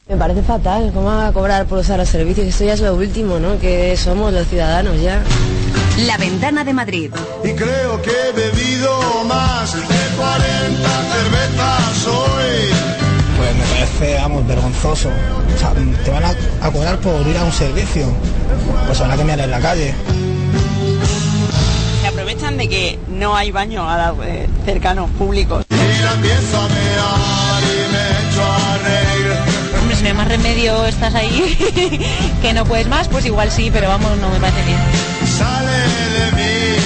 Me parece fatal, ¿cómo van a cobrar por usar los servicios? Esto ya es lo último, ¿no? Que somos los ciudadanos ya. La Ventana de Madrid. Y creo que he bebido más de 40 cervezas hoy. Pues me parece, vergonzoso. O sea, te van a cobrar por ir a un servicio. Pues se van a cambiar en la calle. Se aprovechan de que no hay baños cercanos, públicos. Y la empiezo a mear y me echo a reír. Hombre, si no hay más remedio, estás ahí, que no puedes más, pues igual sí, pero vamos, no me parece bien. Sale de mí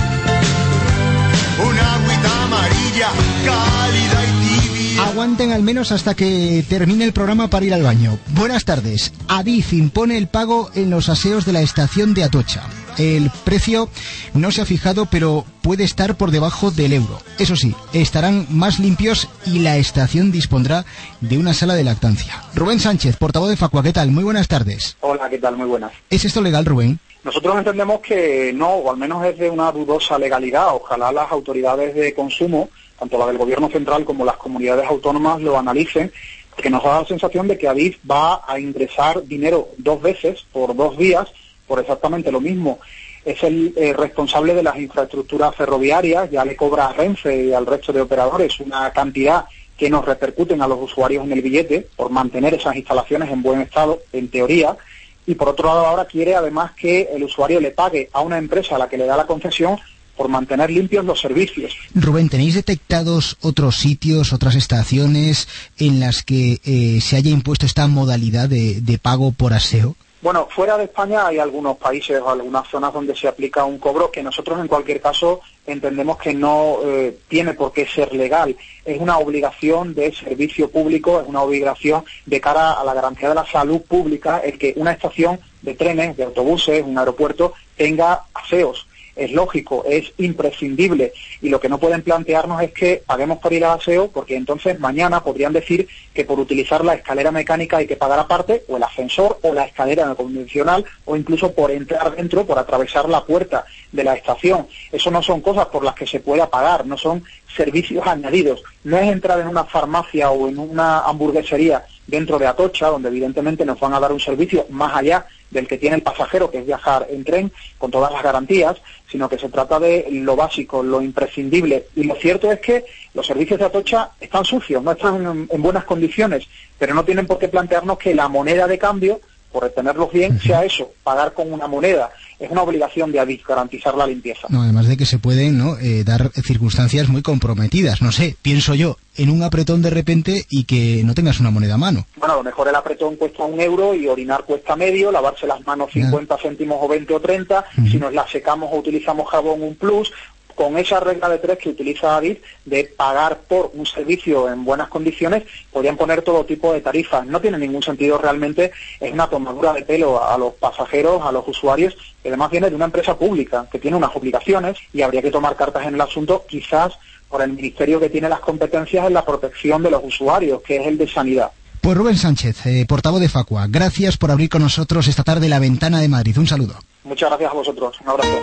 una agüita amarilla, cálida y tibia. Aguanten al menos hasta que termine el programa para ir al baño. Buenas tardes. Adif impone el pago en los aseos de la estación de Atocha. El precio no se ha fijado, pero puede estar por debajo del euro. Eso sí, estarán más limpios y la estación dispondrá de una sala de lactancia. Rubén Sánchez, portavoz de Facua, ¿qué tal? Muy buenas tardes. Hola, ¿qué tal? Muy buenas. ¿Es esto legal, Rubén? Nosotros entendemos que no, o al menos es de una dudosa legalidad. Ojalá las autoridades de consumo, tanto la del Gobierno central como las comunidades autónomas, lo analicen, porque nos da la sensación de que Adif va a ingresar dinero 2 veces por 2 días por exactamente lo mismo. Es el responsable de las infraestructuras ferroviarias, ya le cobra a Renfe y al resto de operadores una cantidad que nos repercuten a los usuarios en el billete por mantener esas instalaciones en buen estado, en teoría, y por otro lado ahora quiere además que el usuario le pague a una empresa a la que le da la concesión por mantener limpios los servicios. Rubén, ¿tenéis detectados otros sitios, otras estaciones en las que se haya impuesto esta modalidad de pago por aseo? Bueno, fuera de España hay algunos países o algunas zonas donde se aplica un cobro que nosotros en cualquier caso entendemos que no tiene por qué ser legal. Es una obligación de servicio público, es una obligación de cara a la garantía de la salud pública el que una estación de trenes, de autobuses, un aeropuerto tenga aseos. Es lógico, es imprescindible, y lo que no pueden plantearnos es que paguemos por ir al aseo, porque entonces mañana podrían decir que por utilizar la escalera mecánica hay que pagar aparte, o el ascensor, o la escalera convencional, o incluso por entrar dentro, por atravesar la puerta de la estación. Eso no son cosas por las que se pueda pagar, no son servicios añadidos. No es entrar en una farmacia o en una hamburguesería dentro de Atocha, donde evidentemente nos van a dar un servicio más allá del que tiene el pasajero, que es viajar en tren con todas las garantías, sino que se trata de lo básico, lo imprescindible. Y lo cierto es que los servicios de Atocha están sucios, no están en buenas condiciones, pero no tienen por qué plantearnos que la moneda de cambio, por tenerlos bien, sea eso, pagar con una moneda. Es una obligación de Adif garantizar la limpieza. No, además de que se pueden dar circunstancias muy comprometidas. No sé, pienso yo, en un apretón de repente y que no tengas una moneda a mano. Bueno, a lo mejor el apretón cuesta €1 y orinar cuesta medio, lavarse las manos 50 céntimos o 20 o 30, si nos las secamos o utilizamos jabón un plus. Con esa regla de 3 que utiliza Adif de pagar por un servicio en buenas condiciones, podrían poner todo tipo de tarifas. No tiene ningún sentido realmente, es una tomadura de pelo a los pasajeros, a los usuarios, que además viene de una empresa pública que tiene unas obligaciones y habría que tomar cartas en el asunto, quizás por el ministerio que tiene las competencias en la protección de los usuarios, que es el de Sanidad. Pues Rubén Sánchez, portavoz de Facua, gracias por abrir con nosotros esta tarde La Ventana de Madrid. Un saludo. Muchas gracias a vosotros. Un abrazo.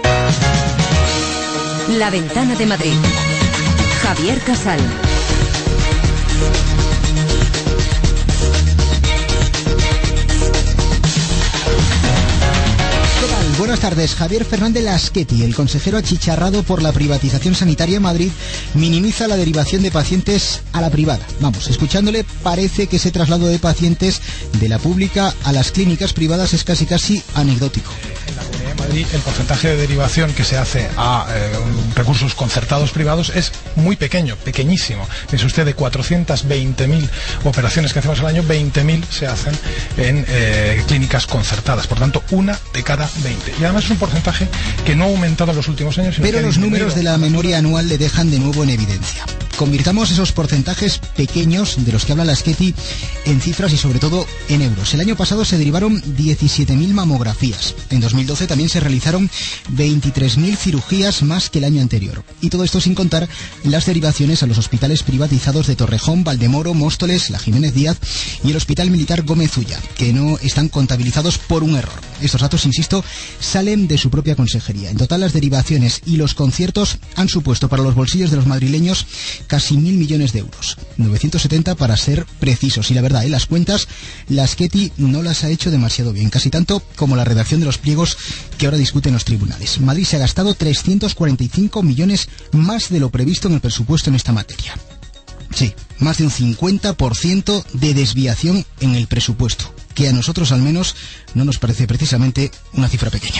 La Ventana de Madrid. Javier Casal. Buenas tardes. Javier Fernández Lasqueti, el consejero achicharrado por la privatización sanitaria en Madrid, minimiza la derivación de pacientes a la privada. Vamos, escuchándole, parece que ese traslado de pacientes de la pública a las clínicas privadas es casi anecdótico. En la Comunidad de Madrid el porcentaje de derivación que se hace a recursos concertados privados es muy pequeño, pequeñísimo. Es usted de 420.000 operaciones que hacemos al año, 20.000 se hacen en clínicas concertadas. Por tanto, 1 de cada 20. Y además es un porcentaje que no ha aumentado en los últimos años. Pero los números de la memoria anual le dejan de nuevo en evidencia. Convirtamos esos porcentajes pequeños de los que habla Lasqueti en cifras y sobre todo en euros. El año pasado se derivaron 17.000 mamografías. En 2012 también se realizaron 23.000 cirugías más que el año anterior. Y todo esto sin contar las derivaciones a los hospitales privatizados de Torrejón, Valdemoro, Móstoles, la Jiménez Díaz y el Hospital Militar Gómez Ulla, que no están contabilizados por un error. Estos datos, insisto, salen de su propia consejería. En total, las derivaciones y los conciertos han supuesto para los bolsillos de los madrileños casi 1.000 millones de euros. 970 para ser precisos. Y la verdad, las cuentas, la Azqueti no las ha hecho demasiado bien, casi tanto como la redacción de los pliegos que ahora discuten los tribunales. Madrid se ha gastado 345 millones más de lo previsto en el presupuesto en esta materia. Sí, más de un 50% de desviación en el presupuesto, que a nosotros al menos no nos parece precisamente una cifra pequeña.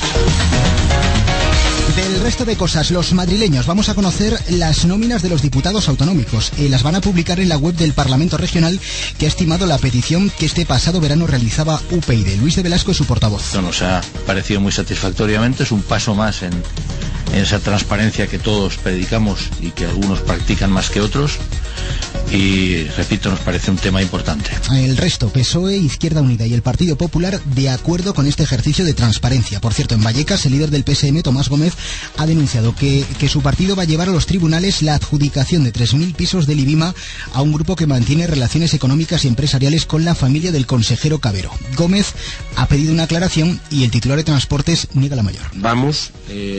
Del resto de cosas, los madrileños vamos a conocer las nóminas de los diputados autonómicos. Las van a publicar en la web del Parlamento Regional, que ha estimado la petición que este pasado verano realizaba UPyD. Luis de Velasco es su portavoz. Nos ha parecido muy satisfactoriamente, es un paso más en esa transparencia que todos predicamos y que algunos practican más que otros. Y, repito, nos parece un tema importante. El resto, PSOE, Izquierda Unida y el Partido Popular, de acuerdo con este ejercicio de transparencia. Por cierto, en Vallecas, el líder del PSM, Tomás Gómez, ha denunciado que su partido va a llevar a los tribunales la adjudicación de 3.000 pisos del IBIMA a un grupo que mantiene relaciones económicas y empresariales con la familia del consejero Cabero. Gómez ha pedido una aclaración y el titular de Transportes niega la mayor. Vamos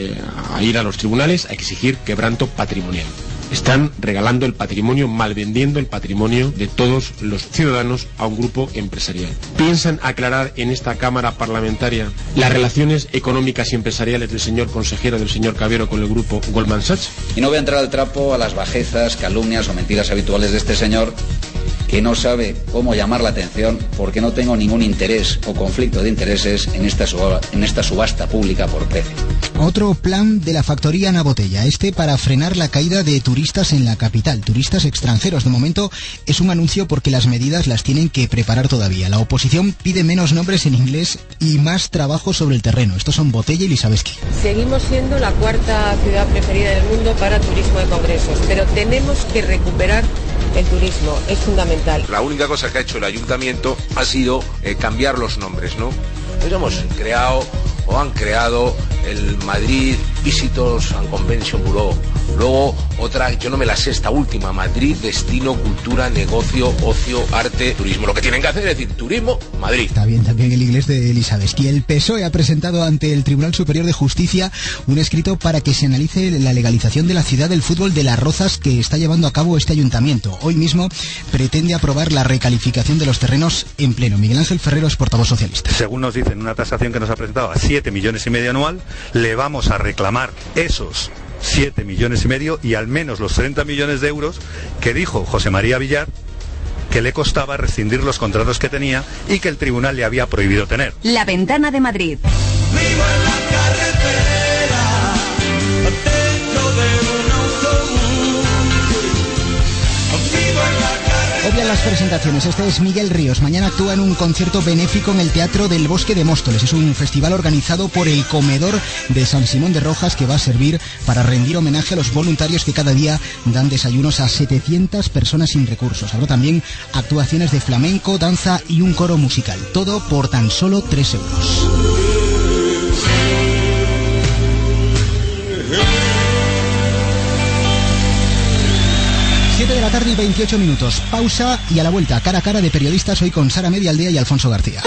a ir a los tribunales a exigir quebranto patrimonial. Están regalando el patrimonio, malvendiendo el patrimonio de todos los ciudadanos a un grupo empresarial. ¿Piensan aclarar en esta Cámara Parlamentaria las relaciones económicas y empresariales del señor consejero, del señor Cabero, con el grupo Goldman Sachs? Y no voy a entrar al trapo a las bajezas, calumnias o mentiras habituales de este señor, que no sabe cómo llamar la atención porque no tengo ningún interés o conflicto de intereses en esta subasta pública por precio. Otro plan de la factoría Ana Botella, para frenar la caída de turistas en la capital, turistas extranjeros. De momento es un anuncio porque las medidas las tienen que preparar todavía. La oposición pide menos nombres en inglés y más trabajo sobre el terreno. Estos son Botella y Lisabeski. Seguimos siendo la cuarta ciudad preferida del mundo para turismo de congresos, pero tenemos que recuperar el turismo, es fundamental. La única cosa que ha hecho el ayuntamiento ha sido cambiar los nombres, ¿no? Pues hemos creado o han creado el Madrid Visitors and Convention Bureau. Luego otra, yo no me la sé, esta última, Madrid Destino, Cultura, Negocio, Ocio, Arte, Turismo. Lo que tienen que hacer es decir, turismo, Madrid. Está bien también el inglés de Lisabeski. El PSOE ha presentado ante el Tribunal Superior de Justicia un escrito para que se analice la legalización de la ciudad del fútbol de Las Rozas que está llevando a cabo este ayuntamiento. Hoy mismo pretende aprobar la recalificación de los terrenos en pleno. Miguel Ángel Ferrero es portavoz socialista. Según nos dicen, una tasación que nos ha presentado a 7,5 millones anual, le vamos a reclamar esos 7,5 millones y al menos los 30 millones de euros que dijo José María Villar que le costaba rescindir los contratos que tenía y que el tribunal le había prohibido tener. La Ventana de Madrid. Vivo en la carretera, dentro de un autobús. Vivo en la carretera. Obvian las presentaciones. Este es Miguel Ríos. Mañana actúa en un concierto benéfico en el Teatro del Bosque de Móstoles. Es un festival organizado por el Comedor de San Simón de Rojas que va a servir para rendir homenaje a los voluntarios que cada día dan desayunos a 700 personas sin recursos. Habrá también actuaciones de flamenco, danza y un coro musical. Todo por tan solo 3 euros. De la tarde y 28 minutos. Pausa y a la vuelta, cara a cara de periodistas, hoy con Sara Medialdea y Alfonso García.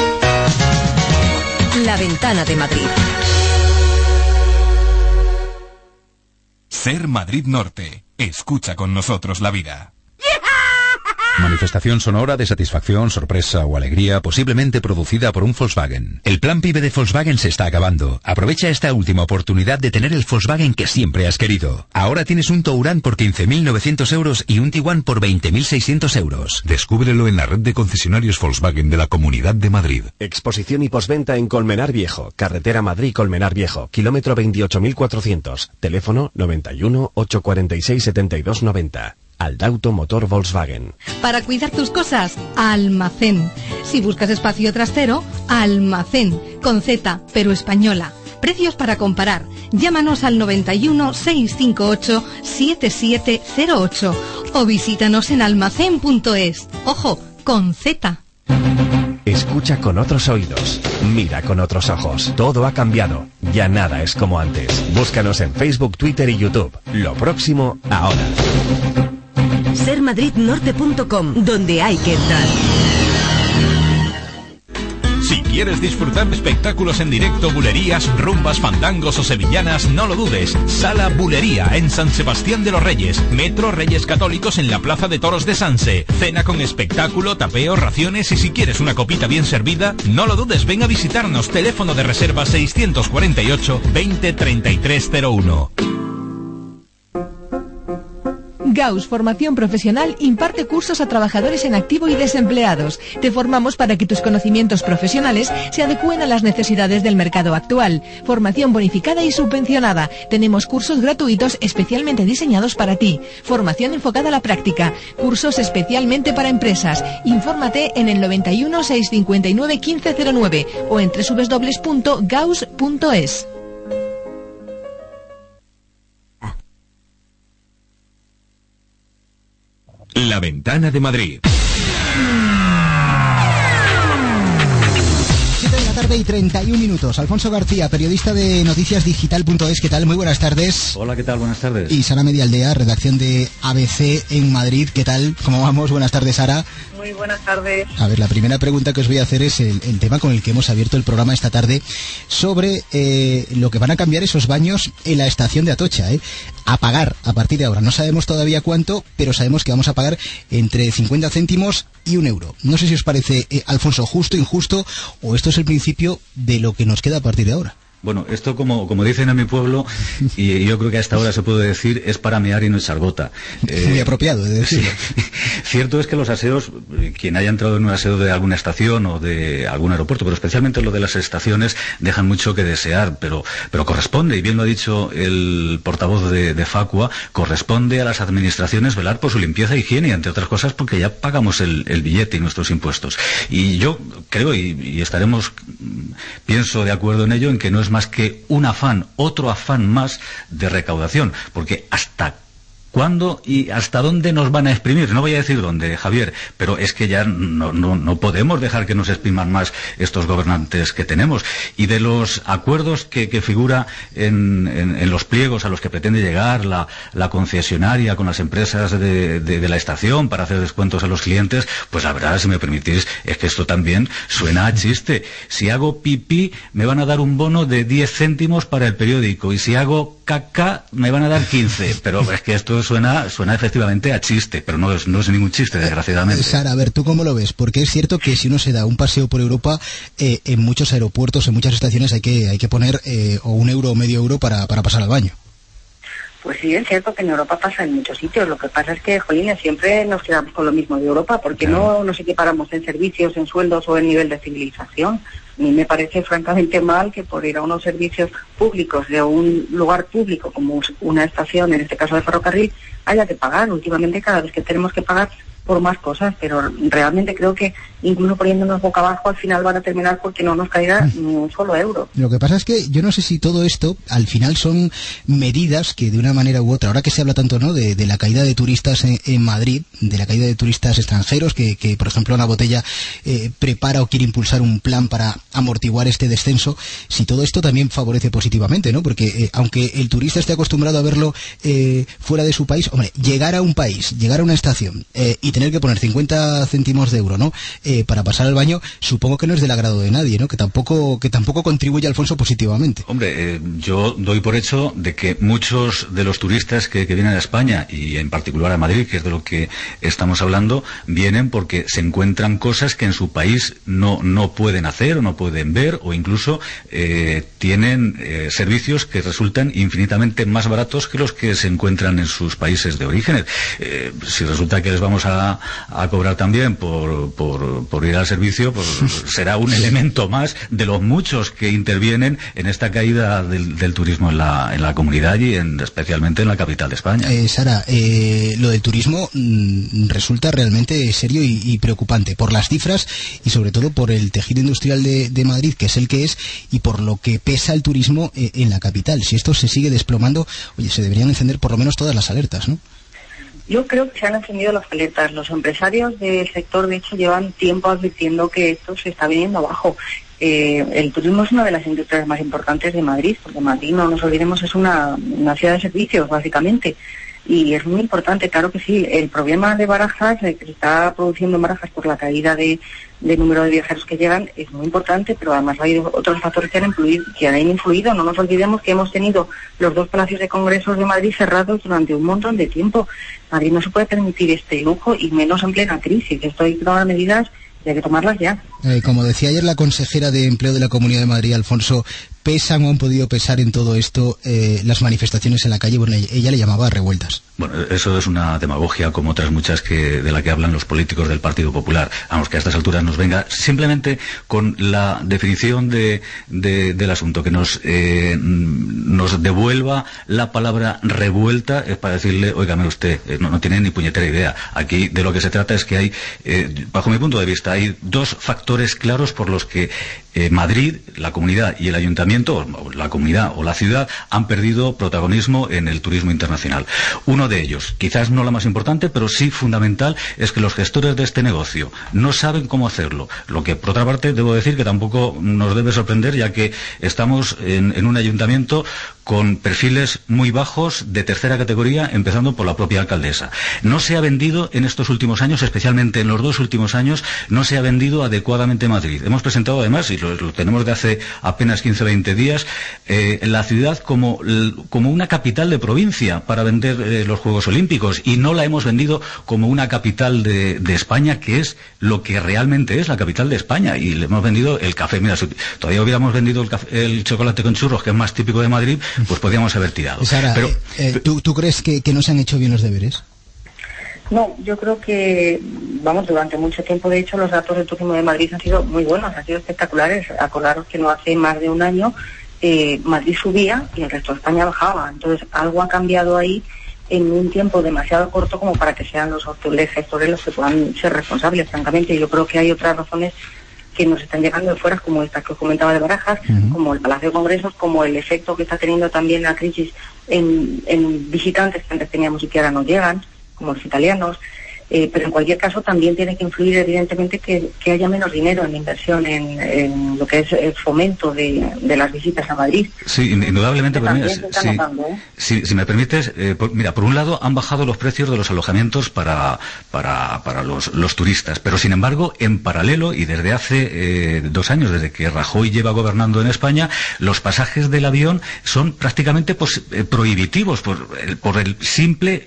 La Ventana de Madrid. Ser Madrid Norte. Escucha con nosotros la vida. Manifestación sonora de satisfacción, sorpresa o alegría posiblemente producida por un Volkswagen. El plan PIBE de Volkswagen se está acabando. Aprovecha esta última oportunidad de tener el Volkswagen que siempre has querido. Ahora tienes un Touran por 15.900 euros y un Tiguan por 20.600 euros. Descúbrelo en la red de concesionarios Volkswagen de la Comunidad de Madrid. Exposición y postventa en Colmenar Viejo, carretera Madrid-Colmenar Viejo, kilómetro 28.400, teléfono 91 846 7290. Aldauto Motor Volkswagen. Para cuidar tus cosas, Almacén. Si buscas espacio trastero, Almacén, con Z, pero española. Precios para comparar. Llámanos al 91 658 7708 o visítanos en almacén.es. Ojo, con Z. Escucha con otros oídos, mira con otros ojos. Todo ha cambiado, ya nada es como antes. Búscanos en Facebook, Twitter y YouTube. Lo próximo, ahora. Sermadridnorte.com, donde hay que entrar. Si quieres quieres disfrutar de espectáculos en directo, bulerías, rumbas, fandangos o sevillanas, no lo dudes. Sala Bulería en San Sebastián de los Reyes. Metro Reyes Católicos en la Plaza de Toros de Sanse. Cena con espectáculo, tapeo, raciones y si quieres una copita bien servida, no lo dudes, ven a visitarnos. Teléfono de reserva 648 20 3301. Gauss Formación Profesional imparte cursos a trabajadores en activo y desempleados. Te formamos para que tus conocimientos profesionales se adecúen a las necesidades del mercado actual. Formación bonificada y subvencionada. Tenemos cursos gratuitos especialmente diseñados para ti. Formación enfocada a la práctica. Cursos especialmente para empresas. Infórmate en el 91 659 1509 o en www.gauss.es. La Ventana de Madrid. 7 de la tarde y 31 minutos. Alfonso García, periodista de noticiasdigital.es. ¿Qué tal? Muy buenas tardes. Hola, ¿qué tal? Buenas tardes. Y Sara Medialdea, redacción de ABC en Madrid. ¿Qué tal? ¿Cómo vamos? Buenas tardes, Sara. Muy buenas tardes. A ver, la primera pregunta que os voy a hacer es el tema con el que hemos abierto el programa esta tarde, sobre lo que van a cambiar esos baños en la estación de Atocha, a pagar a partir de ahora. No sabemos todavía cuánto, pero sabemos que vamos a pagar entre 50 céntimos y 1 euro. No sé si os parece, Alfonso, justo, injusto, o esto es el principio de lo que nos queda a partir de ahora. Bueno, esto como dicen en mi pueblo, y yo creo que a esta hora se puede decir, es para mear y no echar gota. Muy apropiado, de decirlo. Sí. Cierto es que los aseos, quien haya entrado en un aseo de alguna estación o de algún aeropuerto, pero especialmente lo de las estaciones, dejan mucho que desear, pero corresponde, y bien lo ha dicho el portavoz de Facua, corresponde a las administraciones velar por su limpieza e higiene, entre otras cosas porque ya pagamos el billete y nuestros impuestos. Y yo creo, y estaremos, pienso de acuerdo en ello, en que no es más que un afán, otro afán más de recaudación, porque ¿hasta cuándo y hasta dónde nos van a exprimir? No voy a decir dónde, Javier, pero es que ya no podemos dejar que nos expriman más estos gobernantes que tenemos. Y de los acuerdos que figura en los pliegos a los que pretende llegar la concesionaria con las empresas de la estación para hacer descuentos a los clientes, pues la verdad, si me permitís, es que esto también suena a chiste. Si hago pipí, me van a dar un bono de 10 céntimos para el periódico, y si hago caca, me van a dar 15, pero es que esto suena efectivamente a chiste, pero no es ningún chiste, desgraciadamente. Sara, a ver, ¿tú cómo lo ves? Porque es cierto que si uno se da un paseo por Europa, en muchos aeropuertos, en muchas estaciones hay que poner o 1 euro o medio euro para pasar al baño. Pues sí, es cierto que en Europa pasa en muchos sitios. Lo que pasa es que, jolines, siempre nos quedamos con lo mismo de Europa, porque no nos equiparamos en servicios, en sueldos o en nivel de civilización. A mí me parece francamente mal que por ir a unos servicios públicos de un lugar público como una estación, en este caso de ferrocarril, haya que pagar. Últimamente cada vez que tenemos que pagar por más cosas, pero realmente creo que incluso poniéndonos boca abajo al final van a terminar porque no nos caerá ni un solo euro. Lo que pasa es que yo no sé si todo esto al final son medidas que de una manera u otra, ahora que se habla tanto, ¿no?, de la caída de turistas en Madrid, de la caída de turistas extranjeros, que por ejemplo Ana Botella prepara o quiere impulsar un plan para amortiguar este descenso, si todo esto también favorece positivamente, ¿no? Porque aunque el turista esté acostumbrado a verlo fuera de su país, hombre, llegar a un país, llegar a una estación y tener que poner 50 céntimos de euro, ¿no?, para pasar al baño, supongo que no es del agrado de nadie, ¿no? Que tampoco contribuye, Alfonso, positivamente. Hombre, yo doy por hecho de que muchos de los turistas que vienen a España, y en particular a Madrid, que es de lo que estamos hablando, vienen porque se encuentran cosas que en su país no pueden hacer o no pueden ver, o incluso tienen servicios que resultan infinitamente más baratos que los que se encuentran en sus países de origen. Si resulta que les vamos a cobrar también por ir al servicio, pues será un elemento más de los muchos que intervienen en esta caída del turismo en la comunidad y especialmente en la capital de España. Sara, lo del turismo resulta realmente serio y preocupante por las cifras y sobre todo por el tejido industrial de Madrid, que es el que es, y por lo que pesa el turismo en la capital. Si esto se sigue desplomando, oye, se deberían encender por lo menos todas las alertas, ¿no? Yo creo que se han encendido las alertas. Los empresarios del sector, de hecho, llevan tiempo advirtiendo que esto se está viniendo abajo. El turismo es una de las industrias más importantes de Madrid, porque Madrid, no nos olvidemos, es una ciudad de servicios, básicamente. Y es muy importante, claro que sí. El problema de Barajas, que se está produciendo en Barajas por la caída de número de viajeros que llegan, es muy importante, pero además hay otros factores que han influido. No nos olvidemos que hemos tenido los 2 palacios de congresos de Madrid cerrados durante un montón de tiempo. Madrid no se puede permitir este lujo, y menos en plena crisis. Esto hay que tomar medidas y hay que tomarlas ya. Como decía ayer la consejera de Empleo de la Comunidad de Madrid, Alfonso, ¿pesan o han podido pesar en todo esto las manifestaciones en la calle? Bueno, ella le llamaba revueltas. Bueno, eso es una demagogia como otras muchas de la que hablan los políticos del Partido Popular. Vamos, que a estas alturas nos venga simplemente con la definición del asunto, que nos devuelva la palabra revuelta, es para decirle, óigame usted, no tiene ni puñetera idea. Aquí de lo que se trata es que hay, bajo mi punto de vista, hay 2 factores claros por los que Madrid, la comunidad y el ayuntamiento, la comunidad o la ciudad, han perdido protagonismo en el turismo internacional. Uno de ellos, quizás no la más importante, pero sí fundamental, es que los gestores de este negocio no saben cómo hacerlo. Lo que, por otra parte, debo decir que tampoco nos debe sorprender, ya que estamos en un ayuntamiento con perfiles muy bajos de tercera categoría, empezando por la propia alcaldesa. No se ha vendido en estos últimos años, especialmente en los 2 últimos años, no se ha vendido adecuadamente Madrid. Hemos presentado además, y lo tenemos de hace apenas 15 o 20 días, la ciudad como una capital de provincia para vender los Juegos Olímpicos, y no la hemos vendido como una capital de España, que es lo que realmente es la capital de España, y le hemos vendido el café. Mira, si todavía hubiéramos vendido el chocolate con churros, que es más típico de Madrid, pues podríamos haber tirado. Sara, pero, ¿tú crees que no se han hecho bien los deberes? No, yo creo que, durante mucho tiempo, de hecho, los datos del turismo de Madrid han sido muy buenos, han sido espectaculares. Acordaros que no hace más de un año Madrid subía y el resto de España bajaba. Entonces, algo ha cambiado ahí en un tiempo demasiado corto como para que sean los gestores los que puedan ser responsables, francamente. Yo creo que hay otras razones que nos están llegando de fuera, como esta que os comentaba de Barajas, como el Palacio de Congresos, como el efecto que está teniendo también la crisis en visitantes que antes teníamos y que ahora no llegan, como los italianos, pero en cualquier caso también tiene que influir evidentemente que haya menos dinero en inversión en lo que es el fomento de las visitas a Madrid. Sí, indudablemente. Pero mira, si me permites, por un lado han bajado los precios de los alojamientos para los turistas, pero sin embargo, en paralelo, y desde hace 2 años, desde que Rajoy lleva gobernando en España, los pasajes del avión son prácticamente prohibitivos por el simple,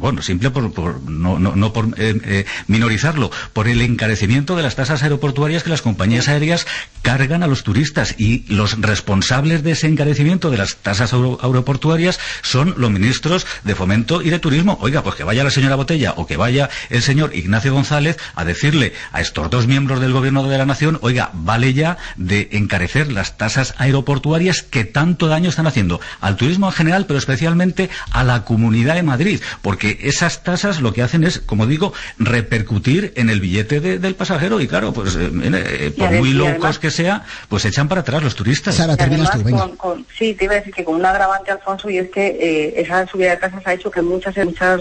no por minorizarlo, por el encarecimiento de las tasas aeroportuarias que las compañías aéreas cargan a los turistas, y los responsables de ese encarecimiento de las tasas aeroportuarias son los ministros de Fomento y de Turismo. Oiga, pues que vaya la señora Botella o que vaya el señor Ignacio González a decirle a estos 2 miembros del Gobierno de la Nación, oiga, vale ya de encarecer las tasas aeroportuarias que tanto daño están haciendo al turismo en general, pero especialmente a la Comunidad de Madrid, porque esas tasas lo que hacen es, como digo, repercutir en el billete del pasajero, y claro, pues por muy locos que sea, pues echan para atrás los turistas. Sara, terminas tú, venga. Sí, te iba a decir que con un agravante, Alfonso, y es que esa subida de tasas ha hecho que muchas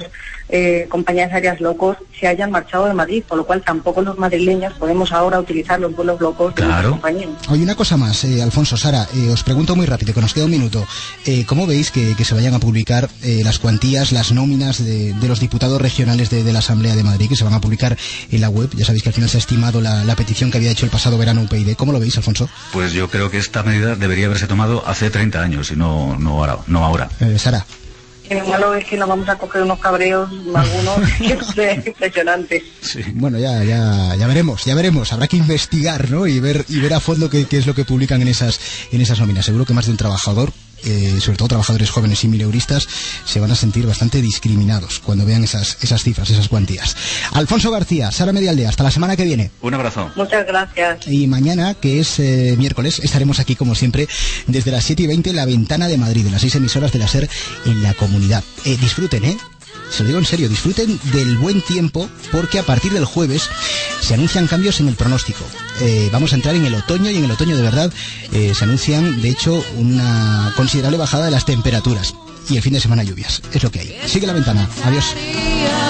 compañías aéreas locos se hayan marchado de Madrid, por lo cual tampoco los madrileños podemos ahora utilizar los vuelos locos de muchas compañías. Oye, una cosa más, Alfonso, Sara, os pregunto muy rápido, que nos queda un minuto. ¿Cómo veis que se vayan a publicar las cuantías, las nóminas de los diputados regionales de la Asamblea de Madrid, que se van a publicar en la web? Ya sabéis que al final se ha estimado la petición que había hecho el pasado verano UPyD. ¿Cómo lo veis, Alfonso? Pues yo creo que esta medida debería haberse tomado hace 30 años y no ahora. Sara. Lo malo es que nos vamos a coger unos cabreos, algunos, impresionantes. Sí. Bueno, ya veremos. Habrá que investigar, ¿no? Y ver a fondo qué es lo que publican en esas nóminas. Seguro que más de un trabajador, sobre todo trabajadores jóvenes y mileuristas, se van a sentir bastante discriminados cuando vean esas cifras, esas cuantías. Alfonso García, Sara Medialdea, hasta la semana que viene. Un abrazo. Muchas gracias. Y mañana, que es miércoles, estaremos aquí como siempre desde las 7:20 en La Ventana de Madrid, en las 6 emisoras de la SER en la comunidad. Disfruten, se lo digo en serio, disfruten del buen tiempo, porque a partir del jueves se anuncian cambios en el pronóstico. Vamos a entrar en el otoño, y en el otoño de verdad se anuncian, de hecho, una considerable bajada de las temperaturas, y el fin de semana lluvias. Es lo que hay. Sigue La Ventana. Adiós.